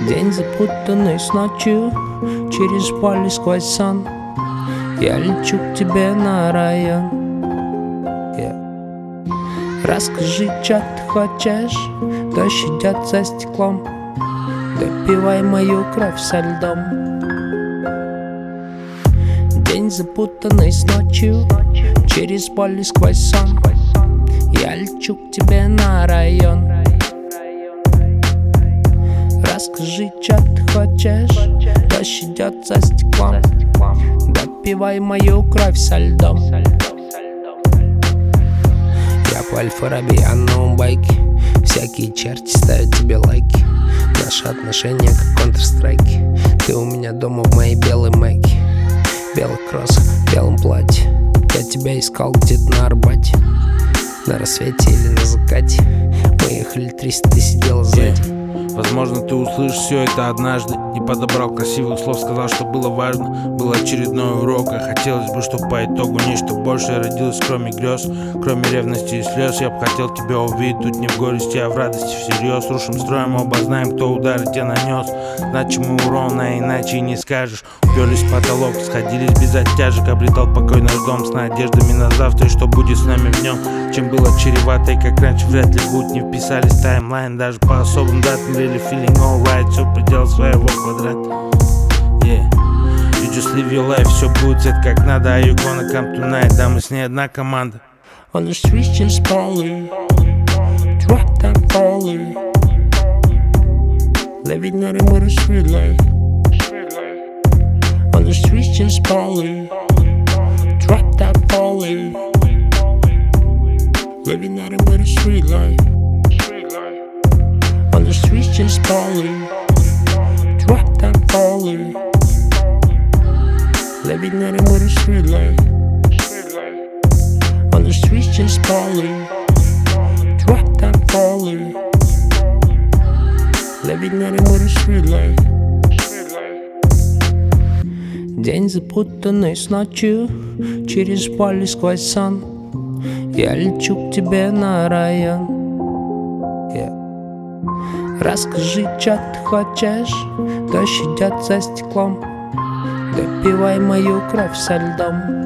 День запутанный с ночью, через поле сквозь сон я лечу к тебе на район. Расскажи, чё ты хочешь, дождь идет за стеклом, допивай мою кровь со льдом. День запутанный с ночью, через поле сквозь сон я лечу к тебе на район. Расскажи, чё ты хочешь, дождь идет за стеклом, допивай мою кровь со льдом. Я по Аль-Фараби, я на умбайке, всякие черти ставят тебе лайки. Наши отношения как Counter-Strike. Ты у меня дома в моей белой майке, белых кроссах, белом платье. Я тебя искал где-то на Арбате, на рассвете или на закате. Мы ехали 300, ты сидела сзади. Возможно, ты услышишь все это однажды. Не подобрал красивых слов, сказал, что было важно. Был очередной урок, а хотелось бы, чтобы по итогу нечто большее родилось, кроме грез, кроме ревности и слез. Я бы хотел тебя увидеть тут не в горести, а в радости всерьез. Рушим строим, оба знаем, кто удары тебе нанес. Значимый урон, а иначе и не скажешь. Уперлись в потолок, сходились без оттяжек. Обретал покой наш дом с надеждами на завтра и что будет с нами в нем. Чем было чревато и как раньше вряд ли будет. Не вписались в таймлайн даже по особым датам. Really feeling alright, все предел своего квадрата. Yeah, you just live your life, все будет цвет как надо. А you gonna come tonight, да мы с ней одна команда. On the streets just falling, dropped and falling, living nothing but a street life. On the streets just falling, dropped and falling, living nothing but a street life. On the streets just falling, dropped and falling, living nothing but a street life. On the streets just falling, dropped and falling, living nothing but a street life. День запутанный с ночью, через поле сквозь сон я лечу к тебе на район. Расскажи, чё ты хочешь, дождь идет за стеклом, допивай мою кровь со льдом.